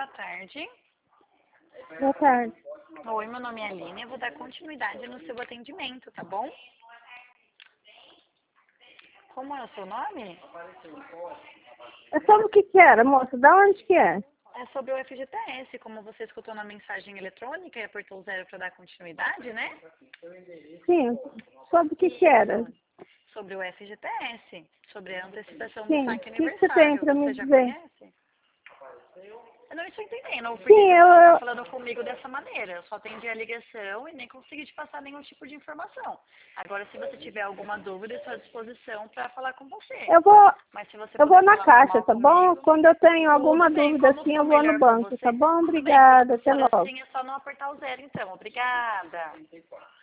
boa tarde. Boa tarde. Oi, meu nome é Aline, eu vou dar continuidade no seu atendimento, tá bom? Como é o seu nome? É sobre o que era, moça? Da onde que é? É sobre o FGTS, como você escutou na mensagem eletrônica e apertou o 0 para dar continuidade, né? Sim. Sobre o que era? Sobre o FGTS, sobre a antecipação do Sim. saque O que você tem aniversário. para me Você já dizer? conhece? Eu não estou entendendo por que Sim, você está falando comigo dessa maneira. Eu só atendi a ligação e nem consegui te passar nenhum tipo de informação. Agora, se você tiver alguma dúvida, estou à disposição para falar com você. eu vou, Mas se você eu vou puder na falar caixa, normal tá bom? comigo, Quando eu tenho alguma tudo bem. dúvida Como assim, for eu vou no melhor para banco, você, tá bom? tudo bem. Quando Obrigada, não até for logo. assim, é só não apertar o 0, então. Obrigada.